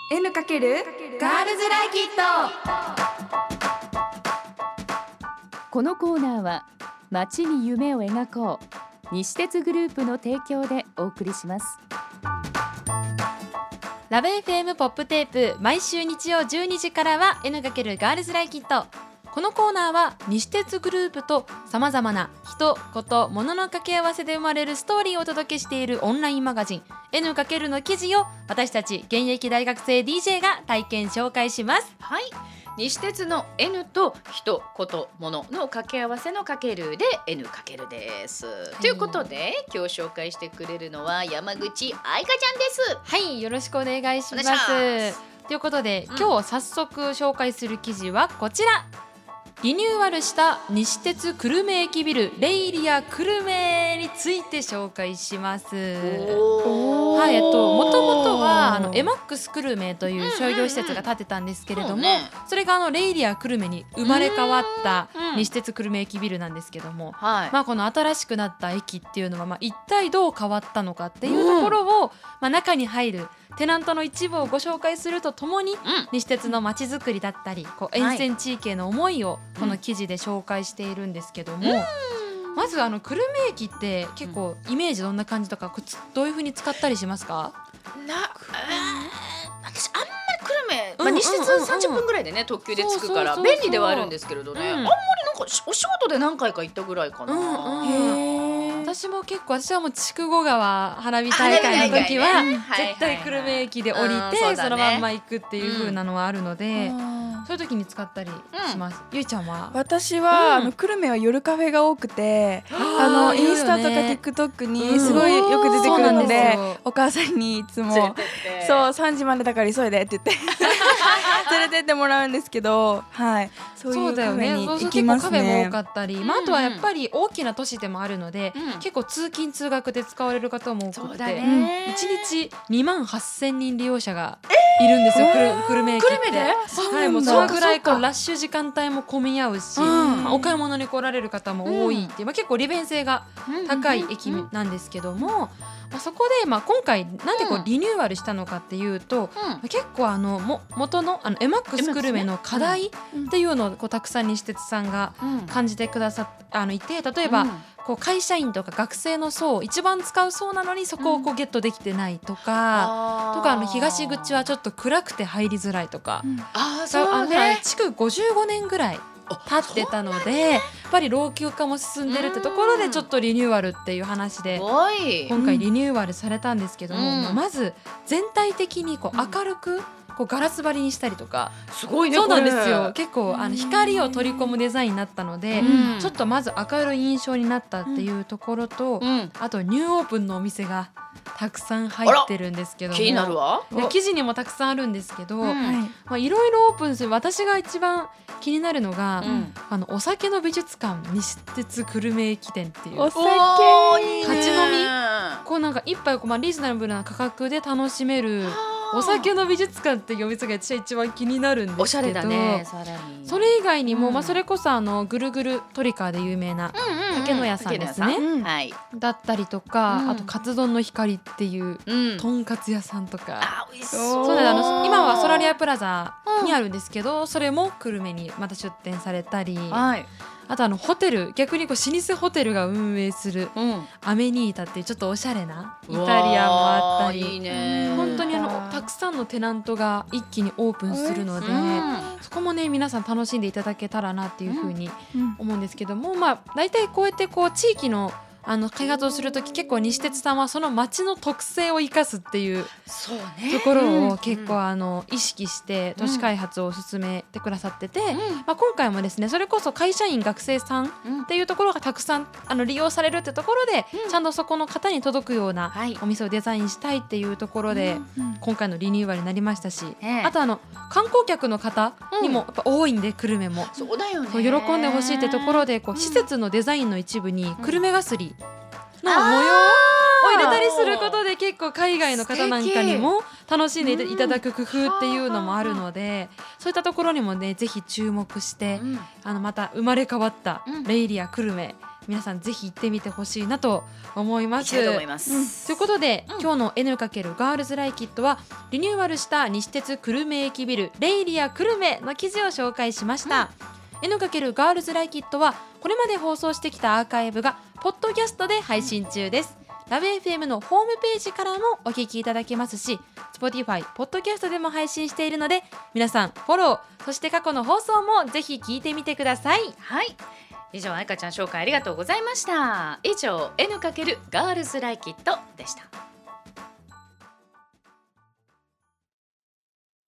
N× ガールズライキット。 このコーナーは街に夢を描こう西鉄グループの提供でお送りします。 ラブ FM ポップテープ、毎週日曜12時からは N× ガールズライキット。このコーナーは西鉄グループとさまざまな人、こと、物の掛け合わせで生まれるストーリーをお届けしているオンラインマガジン N× の記事を私たち現役大学生 DJ が体験紹介します。 はい、西鉄の N と人、こと、物の掛け合わせのかけるで N× です、ということで今日紹介してくれるのは山口愛香ちゃんです。 はい、よろしくお願いします。 お願いしますということで、今日早速紹介する記事はこちら。リニューアルした西鉄久留米駅ビルレイリア久留米について紹介します。はい、もともとはエマックス久留米という商業施設が建てたんですけれども、それがレイリア久留米に生まれ変わった西鉄久留米駅ビルなんですけども、この新しくなった駅っていうのは、一体どう変わったのかっていうところを、中に入るテナントの一部をご紹介するとともに、西鉄の街づくりだったり沿線地域への思いをこの記事で紹介しているんですけども、まず久留米駅って結構イメージどんな感じとか、どういう風に使ったりしますか？ 私あんまり久留米、西鉄30分ぐらいでね特急で着くから便利ではあるんですけれどね、あんまりなんかお仕事で何回か行ったぐらいかな。 私はもう筑後川花火大会の時は絶対久留米駅で降りてそのまんま行くっていう風なのはあるので、そういう時に使ったりします。ゆいちゃんは？ 私は久留米は夜カフェが多くて、インスタとか TikTok にすごいよく出てくるので、お母さんにいつもそう3時までだから急いでって言って連れてってもらうんですけど、はい、そういうカフェに行きますね。 そうだよね。カフェも多かったり、あとはやっぱり大きな都市でもあるので、結構通勤通学で使われる方も多くて、1日28,000人利用者がいるんですよ、久留米駅って。 久留米で？ はい、もうそのぐらいラッシュ時間帯も混み合うし、お買い物に来られる方も多いっていう、結構利便性が高い駅なんですけども、そこで今回なんでリニューアルしたのかっていうと、結構元のエマックス久留米の課題っていうのをたくさん西鉄さんが感じてくださっていて、例えば会社員とか学生の層一番使う層なのにそこをゲットできてないとか、東口はちょっと暗くて入りづらいとか、築55年ぐらい経ってたので、やっぱり老朽化も進んでるってところでちょっとリニューアルっていう話で今回リニューアルされたんですけども、まず全体的に明るくガラス張りにしたりとか、 すごいね。 そうなんですよ。結構光を取り込むデザインになったので、ちょっとまず明るい印象になったっていうところと、あとニューオープンのお店がたくさん入ってるんですけども、 気になるわ。 記事にもたくさんあるんですけど、いろいろオープンする。私が一番気になるのが、お酒の美術館西鉄久留米駅店っていうお酒立ち飲み、なんか一杯リーズナブルな価格で楽しめるお酒の美術館っていうお店が私は一番気になるんですけど、 おしゃれだね。さらにそれ以外にも、それこそぐるぐるトリカーで有名な竹野屋さんですね、だったりとか、あとカツ丼の光っていうとんかつ屋さんとか、 美味しそう。 今はソラリアプラザにあるんですけど、それも久留米にまた出店されたり、あとホテル、逆に老舗ホテルが運営するアメニータっていうちょっとおしゃれなイタリアンもあったり、 いいね。 本当にたくさんのテナントが一気にオープンするので、そこもね皆さん楽しんでいただけたらなっていうふうに思うんですけども、大体こうやって地域の開発をするとき、結構西鉄さんはその街の特性を生かすっていうところを結構意識して都市開発を進めてくださってて、今回もですね、それこそ会社員学生さんっていうところがたくさん利用されるってところで、ちゃんとそこの方に届くようなお店をデザインしたいっていうところで、今回のリニューアルになりましたし、あと観光客の方にもやっぱ多いんで、久留米もそうだよね。 喜んでほしいってところで、施設のデザインの一部に久留米がすりの模様を入れたりすることで結構海外の方なんかにも楽しんでいただく工夫っていうのもあるので、そういったところにもねぜひ注目して、また生まれ変わったレイリア久留米、皆さんぜひ行ってみてほしいなと思います。ということで、今日の N× ガールズライキットはリニューアルした西鉄久留米駅ビルレイリア久留米の記事を紹介しました。N× ガールズライキットはこれまで放送してきたアーカイブがポッドキャストで配信中です。ラブ FM のホームページからもお聞きいただけますし、 Spotify ポッドキャストでも配信しているので、皆さんフォロー、そして過去の放送もぜひ聞いてみてください。 はい、以上、愛花ちゃん紹介ありがとうございました。以上 N× ガールズライキットでした。